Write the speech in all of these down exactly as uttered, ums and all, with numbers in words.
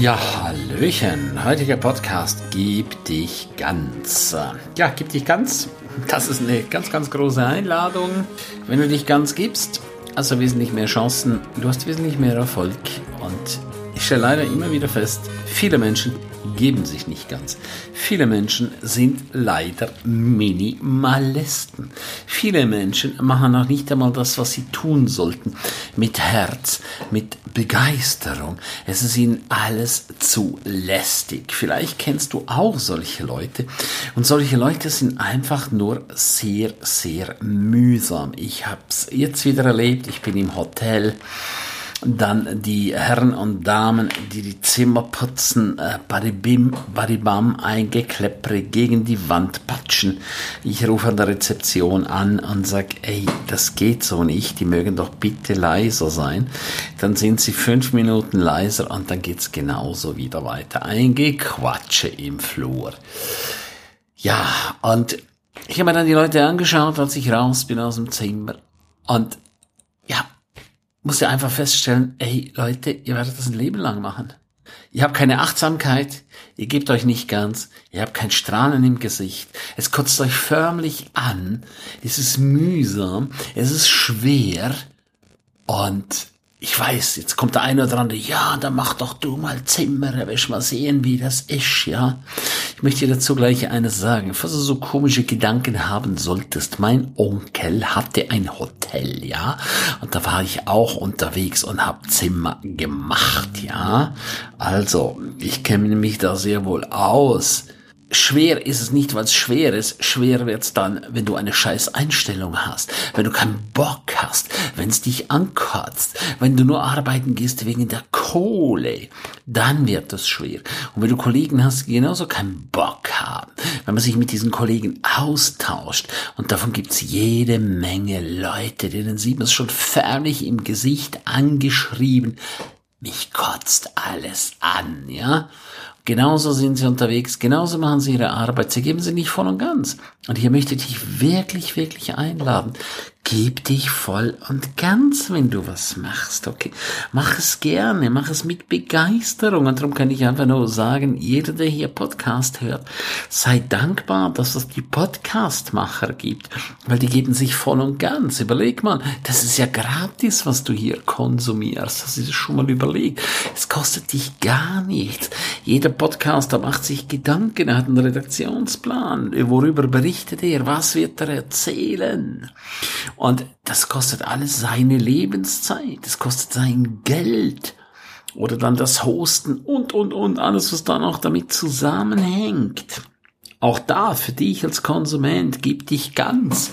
Ja, Hallöchen. Heutiger Podcast, Gib dich ganz. Ja, gib dich ganz. Das ist eine ganz, ganz große Einladung. Wenn du dich ganz gibst, hast du wesentlich mehr Chancen, du hast wesentlich mehr Erfolg. Und ich stelle leider immer wieder fest, viele Menschen geben sich nicht ganz. Viele Menschen sind leider Minimalisten. Viele Menschen machen noch nicht einmal das, was sie tun sollten. Mit Herz, mit Begeisterung. Es ist ihnen alles zu lästig. Vielleicht kennst du auch solche Leute. Und solche Leute sind einfach nur sehr, sehr mühsam. Ich habe es jetzt wieder erlebt. Ich bin im Hotel. Dann die Herren und Damen, die die Zimmer putzen, äh, badibim, badibam, eingekleppere, gegen die Wand patschen. Ich rufe an der Rezeption an und sag, ey, das geht so nicht, die mögen doch bitte leiser sein. Dann sind sie fünf Minuten leiser und dann geht's genauso wieder weiter. Ein Gequatsche im Flur. Ja, und ich habe mir dann die Leute angeschaut, als ich raus bin aus dem Zimmer. Und ja, muss ja einfach feststellen, ey Leute, ihr werdet das ein Leben lang machen. Ihr habt keine Achtsamkeit, ihr gebt euch nicht ganz, ihr habt kein Strahlen im Gesicht. Es kotzt euch förmlich an, es ist mühsam, es ist schwer und ich weiß, jetzt kommt der eine oder andere, ja, dann mach doch du mal Zimmer, willst mal sehen, wie das ist, ja. Ich möchte dir dazu gleich eines sagen, falls du so komische Gedanken haben solltest, mein Onkel hatte ein Hotel, ja, und da war ich auch unterwegs und hab Zimmer gemacht, ja. Also, ich kenne mich da sehr wohl aus. Schwer ist es nicht, weil es schwer ist. Schwer wird's dann, wenn du eine scheiß Einstellung hast, wenn du keinen Bock hast, wenn es dich ankotzt, wenn du nur arbeiten gehst wegen der Kohle, dann wird es schwer. Und wenn du Kollegen hast, die genauso keinen Bock haben, wenn man sich mit diesen Kollegen austauscht, und davon gibt's jede Menge Leute, denen sieht man es schon förmlich im Gesicht angeschrieben, mich kotzt alles an, ja. Genauso sind sie unterwegs, genauso machen sie ihre Arbeit, sie geben sie nicht voll und ganz. Und hier möchte ich dich wirklich, wirklich einladen. Gib dich voll und ganz, wenn du was machst, okay? Mach es gerne, mach es mit Begeisterung. Und darum kann ich einfach nur sagen, jeder, der hier Podcast hört, sei dankbar, dass es die Podcastmacher gibt, weil die geben sich voll und ganz. Überleg mal, das ist ja gratis, was du hier konsumierst. Das ist schon mal überlegt. Es kostet dich gar nichts. Jeder Podcaster macht sich Gedanken, er hat einen Redaktionsplan, worüber berichtet er, was wird er erzählen? Und das kostet alles seine Lebenszeit, das kostet sein Geld oder dann das Hosten und, und, und, alles, was da noch damit zusammenhängt. Auch da, für dich als Konsument, gib dich ganz.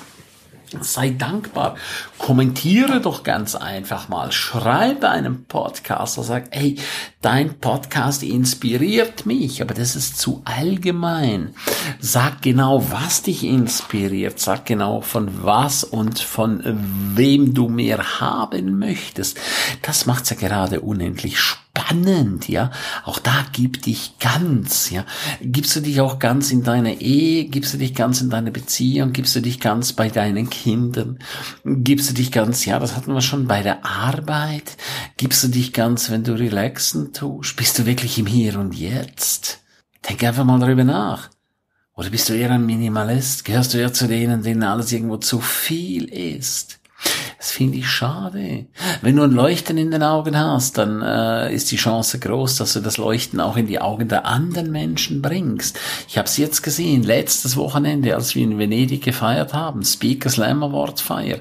Sei dankbar. Kommentiere doch ganz einfach mal. Schreibe einem Podcaster, sag, ey, dein Podcast inspiriert mich, aber das ist zu allgemein. Sag genau, was dich inspiriert. Sag genau, von was und von wem du mehr haben möchtest. Das macht's ja gerade unendlich spannend, ja. Auch da gib dich ganz, ja. Gibst du dich auch ganz in deine Ehe? Gibst du dich ganz in deine Beziehung? Gibst du dich ganz bei deinen Kindern? Gibst du dich ganz, ja, das hatten wir schon, bei der Arbeit? Gibst du dich ganz, wenn du relaxen tust? Bist du wirklich im Hier und Jetzt? Denk einfach mal darüber nach. Oder bist du eher ein Minimalist? Gehörst du eher zu denen, denen alles irgendwo zu viel ist? Das finde ich schade. Wenn du ein Leuchten in den Augen hast, dann äh, ist die Chance groß, dass du das Leuchten auch in die Augen der anderen Menschen bringst. Ich habe es jetzt gesehen, letztes Wochenende, als wir in Venedig gefeiert haben, Speaker Slam Awards Feier.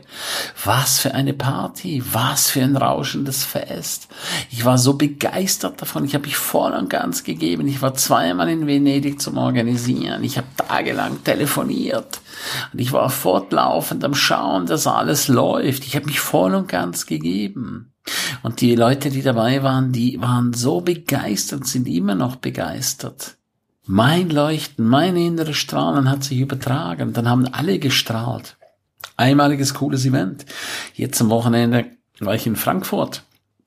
Was für eine Party, was für ein rauschendes Fest. Ich war so begeistert davon, ich habe mich voll und ganz gegeben. Ich war zweimal in Venedig zum Organisieren. Ich habe tagelang telefoniert. Und ich war fortlaufend am Schauen, dass alles läuft. Ich habe mich voll und ganz gegeben. Und die Leute, die dabei waren, die waren so begeistert, sind immer noch begeistert. Mein Leuchten, mein inneres Strahlen hat sich übertragen. Dann haben alle gestrahlt. Einmaliges, cooles Event. Jetzt am Wochenende war ich in Frankfurt.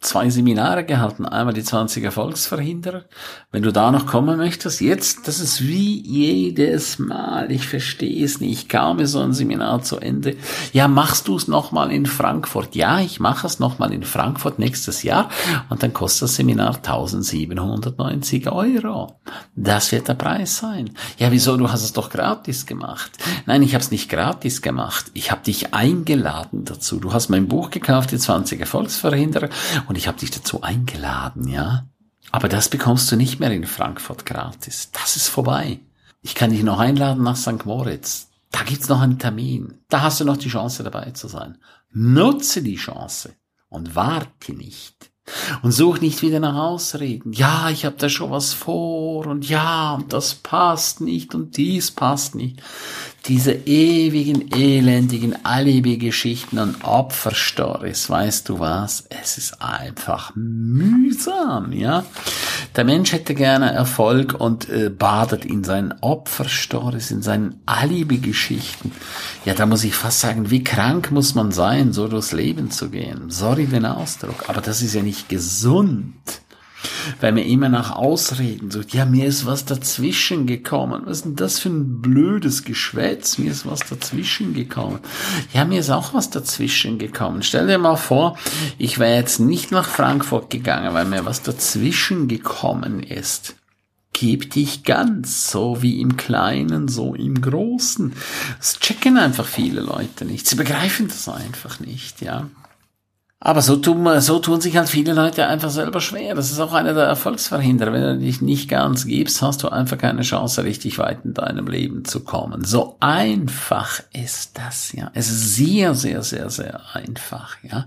zwei Seminare gehalten. Einmal die zwanzig Erfolgsverhinderer. Wenn du da noch kommen möchtest, jetzt, das ist wie jedes Mal. Ich verstehe es nicht. Kaum ist so ein Seminar zu Ende. Ja, machst du es nochmal in Frankfurt? Ja, ich mache es nochmal in Frankfurt nächstes Jahr. Und dann kostet das Seminar eintausendsiebenhundertneunzig Euro. Das wird der Preis sein. Ja, wieso? Du hast es doch gratis gemacht. Nein, ich habe es nicht gratis gemacht. Ich habe dich eingeladen dazu. Du hast mein Buch gekauft, die zwanzig Erfolgsverhinderer. Und ich habe dich dazu eingeladen, ja. Aber das bekommst du nicht mehr in Frankfurt gratis. Das ist vorbei. Ich kann dich noch einladen nach Sankt Moritz. Da gibt's noch einen Termin. Da hast du noch die Chance dabei zu sein. Nutze die Chance und warte nicht. Und such nicht wieder nach Ausreden. Ja, ich habe da schon was vor und ja, und das passt nicht und dies passt nicht. Diese ewigen, elendigen Alibi-Geschichten und Opferstories, weißt du was? Es ist einfach mühsam, ja. Der Mensch hätte gerne Erfolg und äh, badet in seinen Opferstories, in seinen Alibi-Geschichten. Ja, da muss ich fast sagen, wie krank muss man sein, so durchs Leben zu gehen. Sorry den Ausdruck, aber das ist ja nicht gesund. Weil mir immer nach Ausreden sucht, ja, mir ist was dazwischen gekommen. Was ist denn das für ein blödes Geschwätz? Mir ist was dazwischen gekommen. Ja, mir ist auch was dazwischen gekommen. Stell dir mal vor, ich wäre jetzt nicht nach Frankfurt gegangen, weil mir was dazwischen gekommen ist. Gib dich ganz, so wie im Kleinen, so im Großen. Das checken einfach viele Leute nicht. Sie begreifen das einfach nicht, ja. Aber so tun, so tun sich halt viele Leute einfach selber schwer. Das ist auch einer der Erfolgsverhinderer. Wenn du dich nicht ganz gibst, hast du einfach keine Chance, richtig weit in deinem Leben zu kommen. So einfach ist das, ja. Es ist sehr, sehr, sehr, sehr einfach, ja.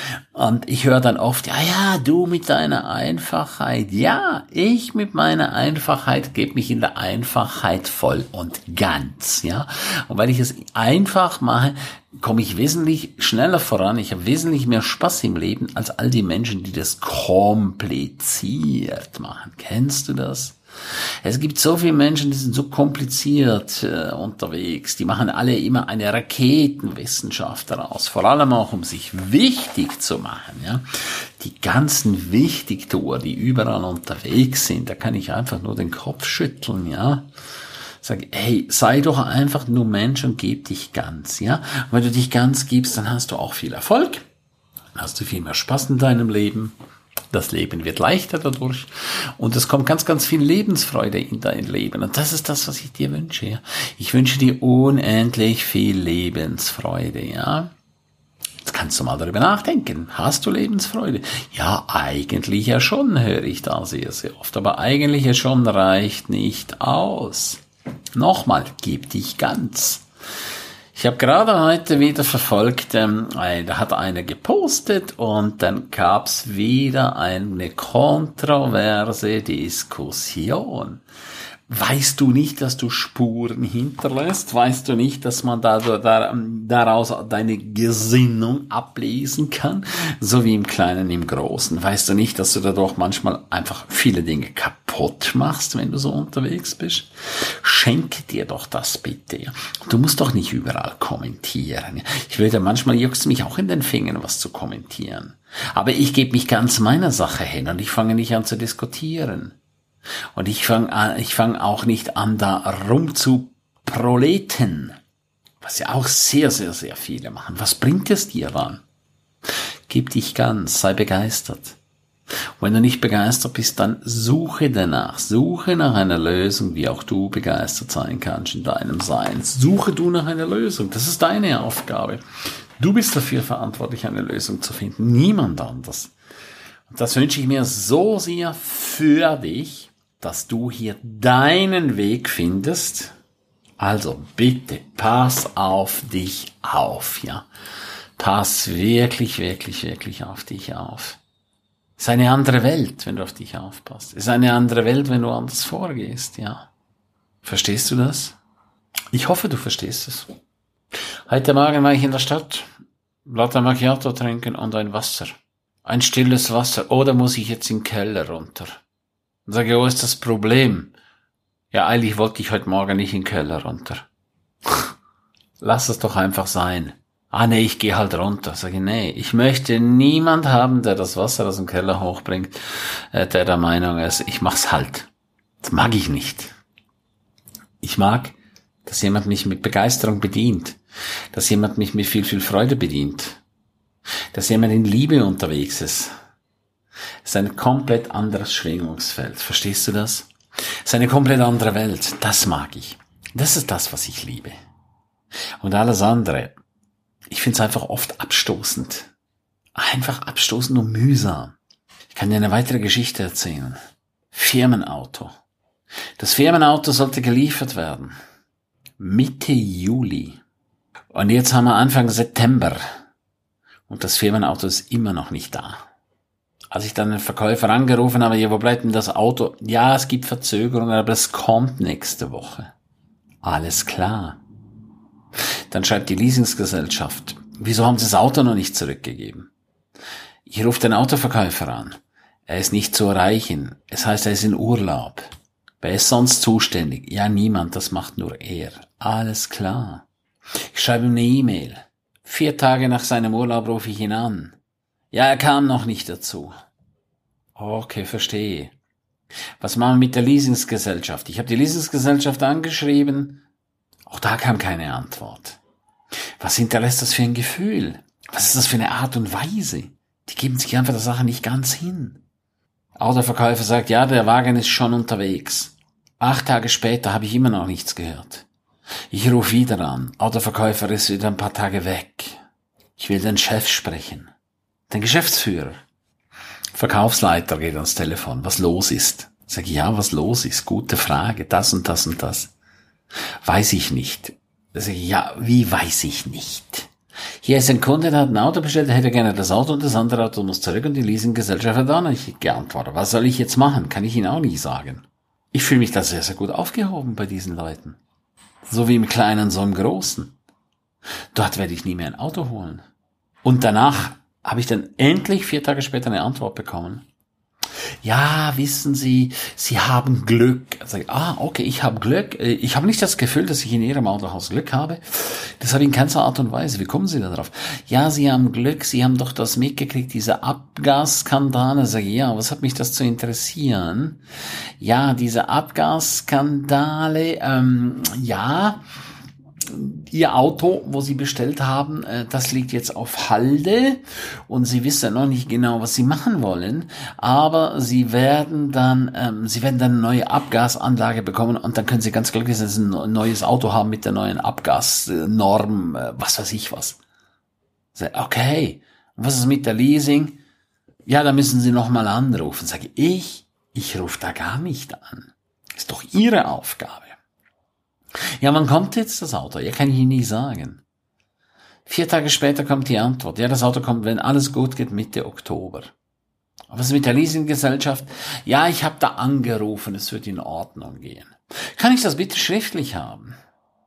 Und ich höre dann oft, ja, ja, du mit deiner Einfachheit. Ja, ich mit meiner Einfachheit gebe mich in der Einfachheit voll und ganz, ja. Und weil ich es einfach mache, komme ich wesentlich schneller voran. Ich habe wesentlich mehr Spaß im Leben als all die Menschen, die das kompliziert machen. Kennst du das? Es gibt so viele Menschen, die sind so kompliziert äh, unterwegs. Die machen alle immer eine Raketenwissenschaft daraus. Vor allem auch, um sich wichtig zu machen. Ja, die ganzen Wichtigtuer, die überall unterwegs sind, da kann ich einfach nur den Kopf schütteln, ja. Sag, hey, sei doch einfach nur Mensch und gib dich ganz, ja. Und wenn du dich ganz gibst, dann hast du auch viel Erfolg, dann hast du viel mehr Spaß in deinem Leben, das Leben wird leichter dadurch und es kommt ganz, ganz viel Lebensfreude in dein Leben und das ist das, was ich dir wünsche, ja. Ich wünsche dir unendlich viel Lebensfreude, ja. Jetzt kannst du mal darüber nachdenken. Hast du Lebensfreude? Ja, eigentlich ja schon, höre ich da sehr, sehr oft, aber eigentlich ja schon reicht nicht aus. Nochmal, gib dich ganz. Ich habe gerade heute wieder verfolgt, ähm, da hat einer gepostet und dann gab's wieder eine kontroverse Diskussion. Weißt du nicht, dass du Spuren hinterlässt? Weißt du nicht, dass man da, da, daraus deine Gesinnung ablesen kann? So wie im Kleinen, im Großen. Weißt du nicht, dass du dadurch manchmal einfach viele Dinge kaputt machst, wenn du so unterwegs bist? Schenke dir doch das bitte. Du musst doch nicht überall kommentieren. Ich würde manchmal, juckt's mich auch in den Fingern, was zu kommentieren. Aber ich gebe mich ganz meiner Sache hin und ich fange nicht an zu diskutieren. Und ich fange an, ich fange auch nicht an, da rum zu proleten, was ja auch sehr, sehr, sehr viele machen. Was bringt es dir an? Gib dich ganz, sei begeistert. Und wenn du nicht begeistert bist, dann suche danach, suche nach einer Lösung, wie auch du begeistert sein kannst in deinem Sein. Suche du nach einer Lösung, das ist deine Aufgabe. Du bist dafür verantwortlich, eine Lösung zu finden, niemand anders. Und das wünsche ich mir so sehr für dich, dass du hier deinen Weg findest. Also bitte, pass auf dich auf, ja. Pass wirklich, wirklich, wirklich auf dich auf. Es ist eine andere Welt, wenn du auf dich aufpasst. Es ist eine andere Welt, wenn du anders vorgehst, ja. Verstehst du das? Ich hoffe, du verstehst es. Heute Morgen war ich in der Stadt, Latte Macchiato trinken und ein Wasser. Ein stilles Wasser. Oder muss ich jetzt in den Keller runter? Und sage, wo ist das Problem? Ja, eigentlich wollte ich heute Morgen nicht in den Keller runter. Lass es doch einfach sein. Ah nee, ich gehe halt runter. Sag ich, nee, ich möchte niemand haben, der das Wasser aus dem Keller hochbringt, äh, der der Meinung ist, ich mach's halt. Das mag ich nicht. Ich mag, dass jemand mich mit Begeisterung bedient, dass jemand mich mit viel, viel Freude bedient, dass jemand in Liebe unterwegs ist. Es ist ein komplett anderes Schwingungsfeld. Verstehst du das? Es ist eine komplett andere Welt. Das mag ich. Das ist das, was ich liebe. Und alles andere, ich finde es einfach oft abstoßend. Einfach abstoßend und mühsam. Ich kann dir eine weitere Geschichte erzählen. Firmenauto. Das Firmenauto sollte geliefert werden. Mitte Juli. Und jetzt haben wir Anfang September. Und das Firmenauto ist immer noch nicht da. Als ich dann den Verkäufer angerufen habe, ja, wo bleibt denn das Auto? Ja, es gibt Verzögerungen, aber es kommt nächste Woche. Alles klar. Dann schreibt die Leasingsgesellschaft, wieso haben Sie das Auto noch nicht zurückgegeben? Ich rufe den Autoverkäufer an. Er ist nicht zu erreichen. Es heißt, er ist in Urlaub. Wer ist sonst zuständig? Ja, niemand, das macht nur er. Alles klar. Ich schreibe ihm eine E-Mail. Vier Tage nach seinem Urlaub rufe ich ihn an. Ja, er kam noch nicht dazu. Okay, verstehe. Was machen wir mit der Leasingsgesellschaft? Ich habe die Leasingsgesellschaft angeschrieben. Auch da kam keine Antwort. Was hinterlässt das für ein Gefühl? Was ist das für eine Art und Weise? Die geben sich einfach der Sache nicht ganz hin. Autoverkäufer sagt, ja, der Wagen ist schon unterwegs. Acht Tage später habe ich immer noch nichts gehört. Ich rufe wieder an. Autoverkäufer ist wieder ein paar Tage weg. Ich will den Chef sprechen. Den Geschäftsführer. Verkaufsleiter geht ans Telefon. Was los ist? Sag ich, ja, was los ist? Gute Frage. Das und das und das. Weiß ich nicht. Sag ich, ja, wie weiß ich nicht? Hier ist ein Kunde, der hat ein Auto bestellt, der hätte gerne das Auto und das andere Auto muss zurück und die Leasinggesellschaft hat auch nicht geantwortet. Was soll ich jetzt machen? Kann ich Ihnen auch nicht sagen. Ich fühle mich da sehr, sehr gut aufgehoben bei diesen Leuten. So wie im Kleinen, so im Großen. Dort werde ich nie mehr ein Auto holen. Und danach habe ich dann endlich vier Tage später eine Antwort bekommen. Ja, wissen Sie, Sie haben Glück. Sag ich, ah, okay, ich habe Glück. Ich habe nicht das Gefühl, dass ich in Ihrem Autohaus Glück habe. Das habe ich in keiner Art und Weise. Wie kommen Sie da drauf? Ja, Sie haben Glück. Sie haben doch das mitgekriegt, diese Abgasskandale. Sag ich, ja, was hat mich das zu interessieren? Ja, diese Abgasskandale, ähm, ja, Ihr Auto, wo Sie bestellt haben, das liegt jetzt auf Halde und Sie wissen noch nicht genau, was Sie machen wollen, aber Sie werden dann, ähm, Sie werden dann eine neue Abgasanlage bekommen und dann können Sie ganz glücklich sein, dass Sie ein neues Auto haben mit der neuen Abgasnorm, was weiß ich was. Okay, und was ist mit der Leasing? Ja, da müssen Sie nochmal anrufen. Sage ich, ich rufe da gar nicht an. Ist doch Ihre Aufgabe. Ja, wann kommt jetzt das Auto? Ja, kann ich Ihnen nicht sagen. Vier Tage später kommt die Antwort. Ja, das Auto kommt, wenn alles gut geht, Mitte Oktober. Aber was ist mit der Leasinggesellschaft? Ja, ich habe da angerufen, es wird in Ordnung gehen. Kann ich das bitte schriftlich haben?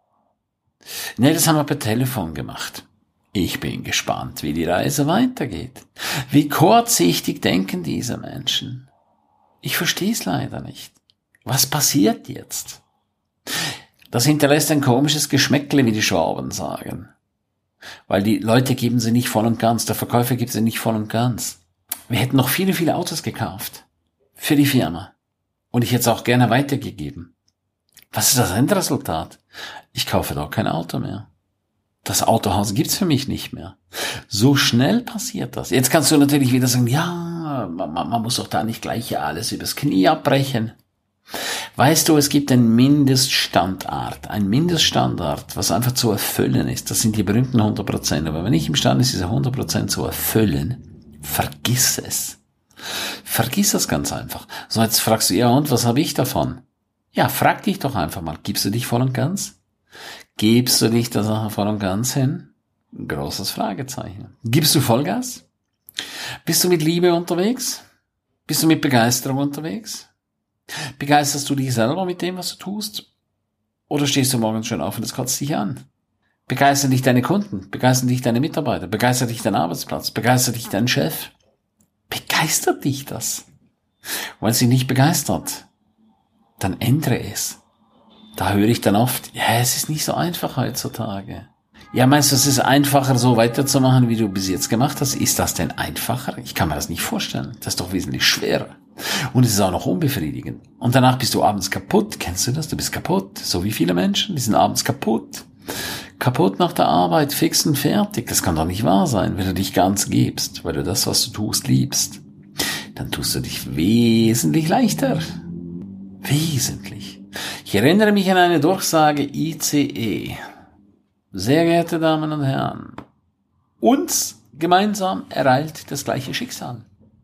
Nee, das haben wir per Telefon gemacht. Ich bin gespannt, wie die Reise weitergeht. Wie kurzsichtig denken diese Menschen? Ich verstehe es leider nicht. Was passiert jetzt? Das hinterlässt ein komisches Geschmäckle, wie die Schwaben sagen. Weil die Leute geben sie nicht voll und ganz, der Verkäufer gibt sie nicht voll und ganz. Wir hätten noch viele, viele Autos gekauft. Für die Firma. Und ich hätte es auch gerne weitergegeben. Was ist das Endresultat? Ich kaufe doch kein Auto mehr. Das Autohaus gibt's für mich nicht mehr. So schnell passiert das. Jetzt kannst du natürlich wieder sagen, ja, man, man muss doch da nicht gleich alles übers Knie abbrechen. Weißt du, es gibt einen Mindeststandard, ein Mindeststandard, was einfach zu erfüllen ist. Das sind die berühmten hundert Prozent. Aber wenn ich imstande ist, diese hundert Prozent zu erfüllen, vergiss es. Vergiss es ganz einfach. So, jetzt fragst du, ja und, was habe ich davon? Ja, frag dich doch einfach mal, gibst du dich voll und ganz? Gibst du dich der Sache voll und ganz hin? Ein großes Fragezeichen. Gibst du Vollgas? Bist du mit Liebe unterwegs? Bist du mit Begeisterung unterwegs? Begeisterst du dich selber mit dem, was du tust? Oder stehst du morgens schon auf und es kotzt dich an? Begeistern dich deine Kunden? Begeistern dich deine Mitarbeiter? Begeistert dich dein Arbeitsplatz? Begeistert dich dein Chef? Begeistert dich das? Wenn es dich nicht begeistert, dann ändere es. Da höre ich dann oft, ja, es ist nicht so einfach heutzutage. Ja, meinst du, es ist einfacher, so weiterzumachen, wie du bis jetzt gemacht hast? Ist das denn einfacher? Ich kann mir das nicht vorstellen. Das ist doch wesentlich schwerer. Und es ist auch noch unbefriedigend. Und danach bist du abends kaputt. Kennst du das? Du bist kaputt. So wie viele Menschen, die sind abends kaputt. Kaputt nach der Arbeit, fix und fertig. Das kann doch nicht wahr sein, wenn du dich ganz gibst, weil du das, was du tust, liebst. Dann tust du dich wesentlich leichter. Wesentlich. Ich erinnere mich an eine Durchsage I C E. Sehr geehrte Damen und Herren, uns gemeinsam ereilt das gleiche Schicksal.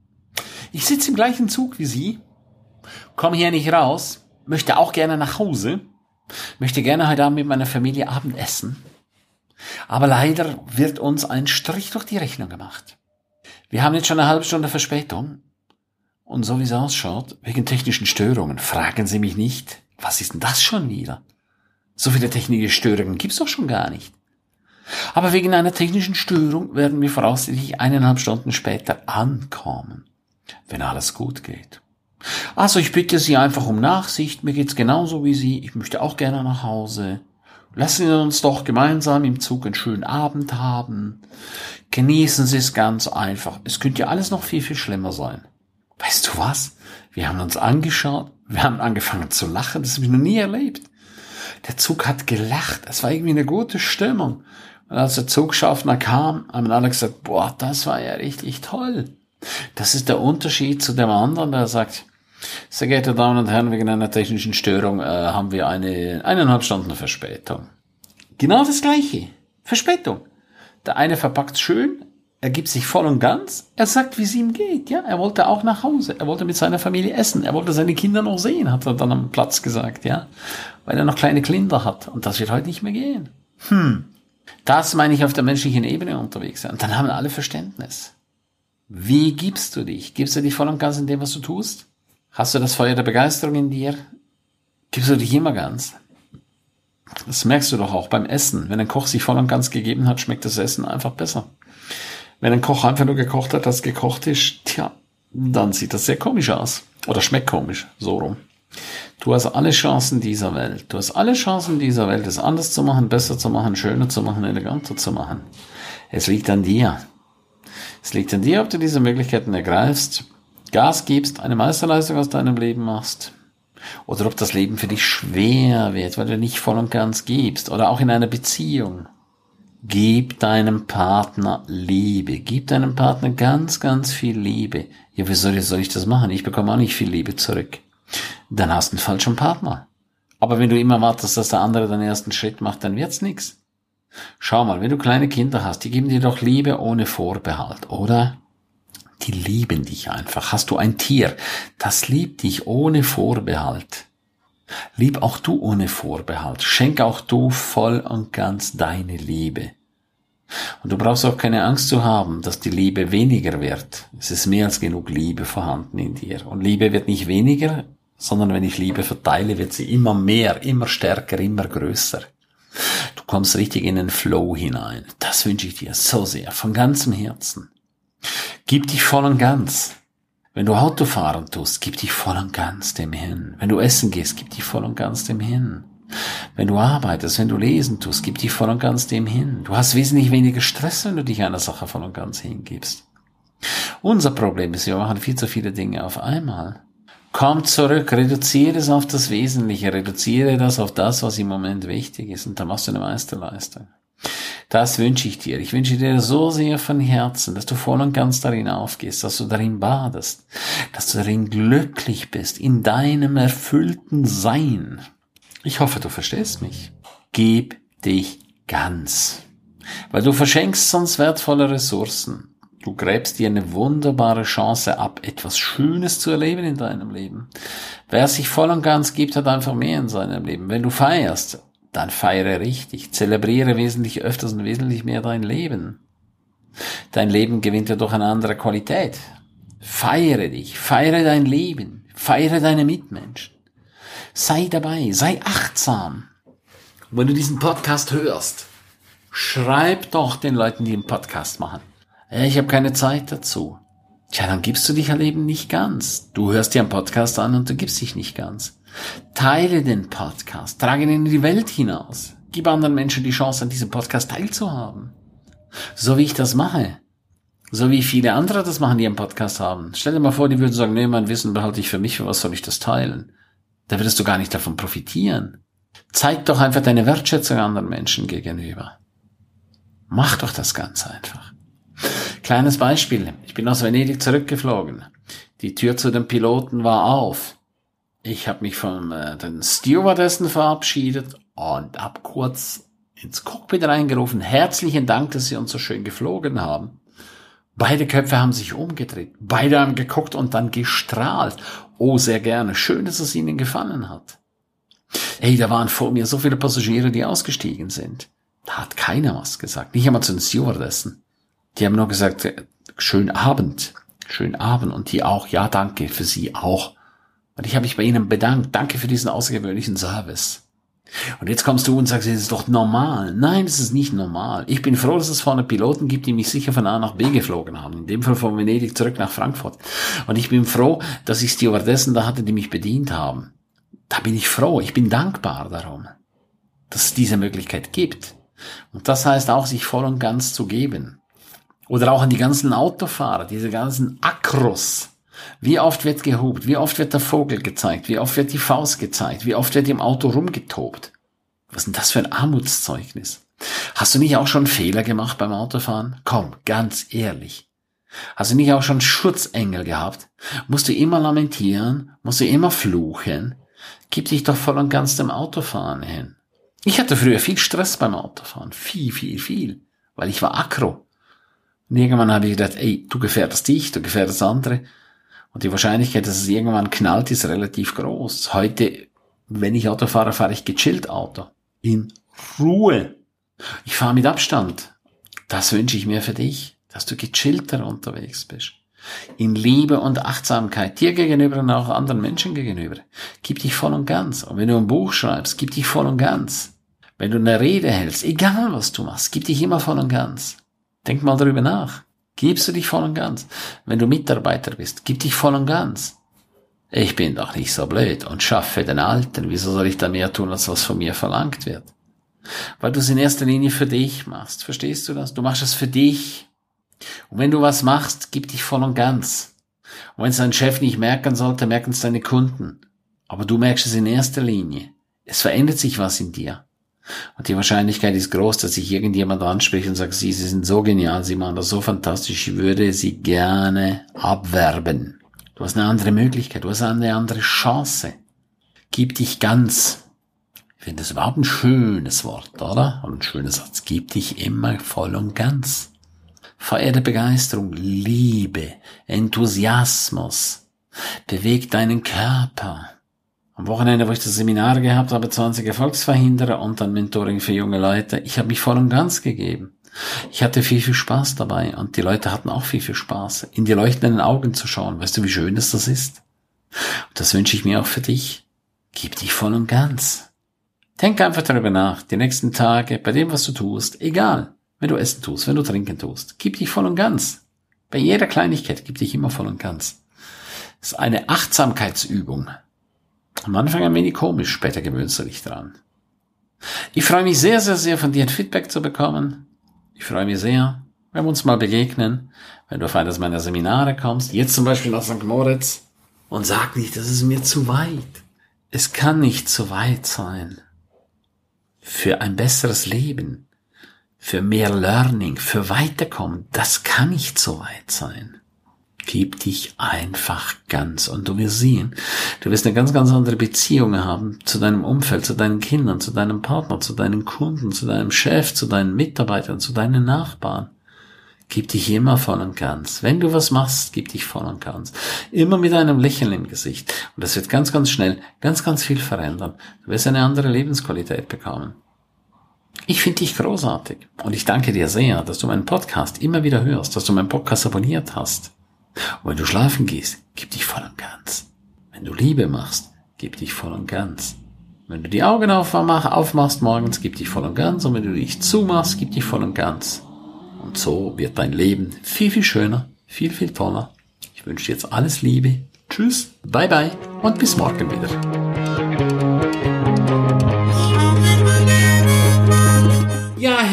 Ich sitze im gleichen Zug wie Sie, komme hier nicht raus, möchte auch gerne nach Hause, möchte gerne heute Abend mit meiner Familie Abendessen, aber leider wird uns ein Strich durch die Rechnung gemacht. Wir haben jetzt schon eine halbe Stunde Verspätung und so wie es ausschaut, wegen technischen Störungen, fragen Sie mich nicht, was ist denn das schon wieder? So viele technische Störungen gibt's doch schon gar nicht. Aber wegen einer technischen Störung werden wir voraussichtlich eineinhalb Stunden später ankommen, wenn alles gut geht. Also ich bitte Sie einfach um Nachsicht, mir geht's genauso wie Sie, ich möchte auch gerne nach Hause. Lassen Sie uns doch gemeinsam im Zug einen schönen Abend haben. Genießen Sie es ganz einfach. Es könnte ja alles noch viel, viel schlimmer sein. Weißt du was? Wir haben uns angeschaut, wir haben angefangen zu lachen, das habe ich noch nie erlebt. Der Zug hat gelacht, es war irgendwie eine gute Stimmung. Und als der Zugschaffner kam, haben alle gesagt, boah, das war ja richtig toll. Das ist der Unterschied zu dem anderen, der sagt, sehr geehrte Damen und Herren, wegen einer technischen Störung äh, haben wir eine eineinhalb Stunden Verspätung. Genau das Gleiche, Verspätung. Der eine verpackt schön, er gibt sich voll und ganz, er sagt, wie es ihm geht. Ja, er wollte auch nach Hause, er wollte mit seiner Familie essen, er wollte seine Kinder noch sehen, hat er dann am Platz gesagt, ja, weil er noch kleine Kinder hat und das wird heute nicht mehr gehen. Hm, das meine ich auf der menschlichen Ebene unterwegs. Und dann haben alle Verständnis. Wie gibst du dich? Gibst du dich voll und ganz in dem, was du tust? Hast du das Feuer der Begeisterung in dir? Gibst du dich immer ganz? Das merkst du doch auch beim Essen. Wenn ein Koch sich voll und ganz gegeben hat, schmeckt das Essen einfach besser. Wenn ein Koch einfach nur gekocht hat, das gekocht ist, tja, dann sieht das sehr komisch aus. Oder schmeckt komisch, so rum. Du hast alle Chancen dieser Welt. Du hast alle Chancen dieser Welt, es anders zu machen, besser zu machen, schöner zu machen, eleganter zu machen. Es liegt an dir. Es liegt an dir, ob du diese Möglichkeiten ergreifst, Gas gibst, eine Meisterleistung aus deinem Leben machst. Oder ob das Leben für dich schwer wird, weil du nicht voll und ganz gibst. Oder auch in einer Beziehung. Gib deinem Partner Liebe. Gib deinem Partner ganz, ganz viel Liebe. Ja, wie soll ich, soll ich das machen? Ich bekomme auch nicht viel Liebe zurück. Dann hast du einen falschen Partner. Aber wenn du immer wartest, dass der andere den ersten Schritt macht, dann wird's nix. Schau mal, wenn du kleine Kinder hast, die geben dir doch Liebe ohne Vorbehalt, oder? Die lieben dich einfach. Hast du ein Tier, das liebt dich ohne Vorbehalt. Lieb auch du ohne Vorbehalt. Schenk auch du voll und ganz deine Liebe. Und du brauchst auch keine Angst zu haben, dass die Liebe weniger wird. Es ist mehr als genug Liebe vorhanden in dir. Und Liebe wird nicht weniger, sondern wenn ich Liebe verteile, wird sie immer mehr, immer stärker, immer größer. Du kommst richtig in den Flow hinein. Das wünsche ich dir so sehr, von ganzem Herzen. Gib dich voll und ganz. Wenn du Auto fahren tust, gib dich voll und ganz dem hin. Wenn du essen gehst, gib dich voll und ganz dem hin. Wenn du arbeitest, wenn du lesen tust, gib dich voll und ganz dem hin. Du hast wesentlich weniger Stress, wenn du dich einer Sache voll und ganz hingibst. Unser Problem ist, wir machen viel zu viele Dinge auf einmal. Komm zurück, reduziere es auf das Wesentliche, reduziere das auf das, was im Moment wichtig ist, und dann machst du eine Meisterleistung. Das wünsche ich dir. Ich wünsche dir so sehr von Herzen, dass du voll und ganz darin aufgehst, dass du darin badest, dass du darin glücklich bist, in deinem erfüllten Sein. Ich hoffe, du verstehst mich. Gib dich ganz, weil du verschenkst sonst wertvolle Ressourcen. Du gräbst dir eine wunderbare Chance ab, etwas Schönes zu erleben in deinem Leben. Wer sich voll und ganz gibt, hat einfach mehr in seinem Leben. Wenn du feierst, dann feiere richtig, zelebriere wesentlich öfters und wesentlich mehr dein Leben. Dein Leben gewinnt ja durch eine andere Qualität. Feiere dich, feiere dein Leben, feiere deine Mitmenschen. Sei dabei, sei achtsam. Und wenn du diesen Podcast hörst, schreib doch den Leuten, die einen Podcast machen. Ich habe keine Zeit dazu. Tja, dann gibst du dich halt eben nicht ganz. Du hörst dir einen Podcast an und du gibst dich nicht ganz. Teile den Podcast, trage ihn in die Welt hinaus. Gib anderen Menschen die Chance, an diesem Podcast teilzuhaben. So wie ich das mache. So wie viele andere das machen, die einen Podcast haben. Stell dir mal vor, die würden sagen, nee, mein Wissen behalte ich für mich, für was soll ich das teilen? Da würdest du gar nicht davon profitieren. Zeig doch einfach deine Wertschätzung anderen Menschen gegenüber. Mach doch das ganz einfach. Kleines Beispiel. Ich bin aus Venedig zurückgeflogen. Die Tür zu den Piloten war auf. Ich habe mich von äh, den Stewardessen verabschiedet und habe kurz ins Cockpit reingerufen. Herzlichen Dank, dass Sie uns so schön geflogen haben. Beide Köpfe haben sich umgedreht. Beide haben geguckt und dann gestrahlt. Oh, sehr gerne. Schön, dass es Ihnen gefallen hat. Hey, da waren vor mir so viele Passagiere, die ausgestiegen sind. Da hat keiner was gesagt. Nicht einmal zu den Stewardessen. Die haben nur gesagt, schönen Abend. Schönen Abend. Und die auch, ja, danke, für Sie auch. Und ich habe mich bei Ihnen bedankt. Danke für diesen außergewöhnlichen Service. Und jetzt kommst du und sagst, das ist doch normal. Nein, das ist nicht normal. Ich bin froh, dass es vorne Piloten gibt, die mich sicher von A nach B geflogen haben. In dem Fall von Venedig zurück nach Frankfurt. Und ich bin froh, dass ich Stewardessen da hatte, die mich bedient haben. Da bin ich froh. Ich bin dankbar darum, dass es diese Möglichkeit gibt. Und das heißt auch, sich voll und ganz zu geben. Oder auch an die ganzen Autofahrer, diese ganzen Akros. Wie oft wird gehupt? Wie oft wird der Vogel gezeigt? Wie oft wird die Faust gezeigt? Wie oft wird im Auto rumgetobt? Was ist denn das für ein Armutszeugnis? Hast du nicht auch schon Fehler gemacht beim Autofahren? Komm, ganz ehrlich. Hast du nicht auch schon Schutzengel gehabt? Musst du immer lamentieren? Musst du immer fluchen? Gib dich doch voll und ganz dem Autofahren hin. Ich hatte früher viel Stress beim Autofahren. Viel, viel, viel. Weil ich war aggro. Und irgendwann habe ich gedacht, ey, du gefährdest dich, du gefährdest andere. Und die Wahrscheinlichkeit, dass es irgendwann knallt, ist relativ groß. Heute, wenn ich Auto fahre, fahre ich gechillt Auto. In Ruhe. Ich fahre mit Abstand. Das wünsche ich mir für dich, dass du gechillter unterwegs bist. In Liebe und Achtsamkeit, dir gegenüber und auch anderen Menschen gegenüber. Gib dich voll und ganz. Und wenn du ein Buch schreibst, gib dich voll und ganz. Wenn du eine Rede hältst, egal was du machst, gib dich immer voll und ganz. Denk mal darüber nach. Gibst du dich voll und ganz? Wenn du Mitarbeiter bist, gib dich voll und ganz. Ich bin doch nicht so blöd und schaffe den Alten. Wieso soll ich da mehr tun, als was von mir verlangt wird? Weil du es in erster Linie für dich machst. Verstehst du das? Du machst es für dich. Und wenn du was machst, gib dich voll und ganz. Und wenn es dein Chef nicht merken sollte, merken es deine Kunden. Aber du merkst es in erster Linie. Es verändert sich was in dir. Und die Wahrscheinlichkeit ist groß, dass sich irgendjemand anspricht und sagt, Sie, Sie sind so genial, Sie machen das so fantastisch, ich würde Sie gerne abwerben. Du hast eine andere Möglichkeit, du hast eine andere Chance. Gib dich ganz. Ich finde das überhaupt ein schönes Wort, oder? Und ein schöner Satz. Gib dich immer voll und ganz. Verehrte Begeisterung, Liebe, Enthusiasmus. Beweg deinen Körper. Am Wochenende, wo ich das Seminar gehabt habe, zwanzig Erfolgsverhinderer und dann Mentoring für junge Leute, ich habe mich voll und ganz gegeben. Ich hatte viel, viel Spaß dabei und die Leute hatten auch viel, viel Spaß, in die leuchtenden Augen zu schauen. Weißt du, wie schön das ist? Und das wünsche ich mir auch für dich. Gib dich voll und ganz. Denk einfach darüber nach, die nächsten Tage, bei dem, was du tust, egal, wenn du essen tust, wenn du trinken tust, gib dich voll und ganz. Bei jeder Kleinigkeit gib dich immer voll und ganz. Das ist eine Achtsamkeitsübung. Am Anfang ein wenig komisch, später gewöhnst du dich dran. Ich freue mich sehr, sehr, sehr, von dir ein Feedback zu bekommen. Ich freue mich sehr, wenn wir uns mal begegnen, wenn du auf eines meiner Seminare kommst, jetzt zum Beispiel nach Sankt Moritz, und sag nicht, das ist mir zu weit. Es kann nicht zu weit sein. Für ein besseres Leben, für mehr Learning, für Weiterkommen, das kann nicht so weit sein. Gib dich einfach ganz und du wirst sehen, du wirst eine ganz, ganz andere Beziehung haben zu deinem Umfeld, zu deinen Kindern, zu deinem Partner, zu deinen Kunden, zu deinem Chef, zu deinen Mitarbeitern, zu deinen Nachbarn. Gib dich immer voll und ganz. Wenn du was machst, gib dich voll und ganz. Immer mit einem Lächeln im Gesicht. Und das wird ganz, ganz schnell, ganz, ganz viel verändern. Du wirst eine andere Lebensqualität bekommen. Ich finde dich großartig und ich danke dir sehr, dass du meinen Podcast immer wieder hörst, dass du meinen Podcast abonniert hast. Und wenn du schlafen gehst, gib dich voll und ganz. Wenn du Liebe machst, gib dich voll und ganz. Wenn du die Augen aufmachst morgens, gib dich voll und ganz. Und wenn du dich zumachst, gib dich voll und ganz. Und so wird dein Leben viel, viel schöner, viel, viel toller. Ich wünsche dir jetzt alles Liebe. Tschüss, bye bye und bis morgen wieder.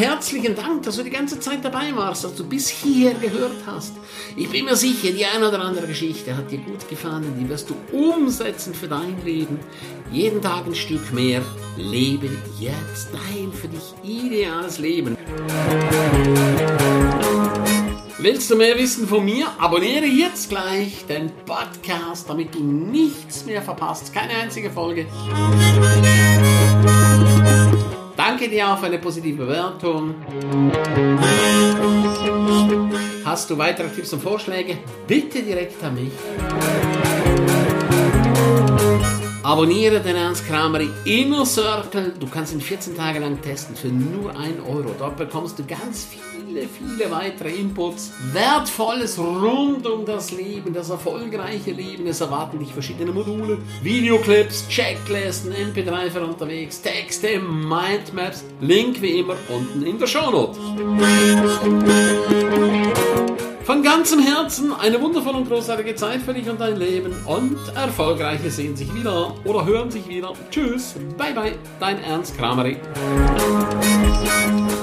herzlichen Dank, dass du die ganze Zeit dabei warst, dass du bis hier gehört hast. Ich bin mir sicher, die eine oder andere Geschichte hat dir gut gefallen, die wirst du umsetzen für dein Leben. Jeden Tag ein Stück mehr. Lebe jetzt dein für dich ideales Leben. Willst du mehr wissen von mir? Abonniere jetzt gleich den Podcast, damit du nichts mehr verpasst. Keine einzige Folge. Danke dir auch für eine positive Bewertung. Hast du weitere Tipps und Vorschläge? Bitte direkt an mich. Abonniere den Ernst Kramer Inner Circle. Du kannst ihn vierzehn Tage lang testen für nur ein Euro. Dort bekommst du ganz viele, viele weitere Inputs. Wertvolles rund um das Leben, das erfolgreiche Leben. Es erwarten dich verschiedene Module, Videoclips, Checklisten, M P drei für unterwegs, Texte, Mindmaps. Link wie immer unten in der Shownote. Von ganzem Herzen eine wundervolle und großartige Zeit für dich und dein Leben und Erfolgreiche sehen sich wieder oder hören sich wieder. Tschüss, bye bye, dein Ernst Kramer.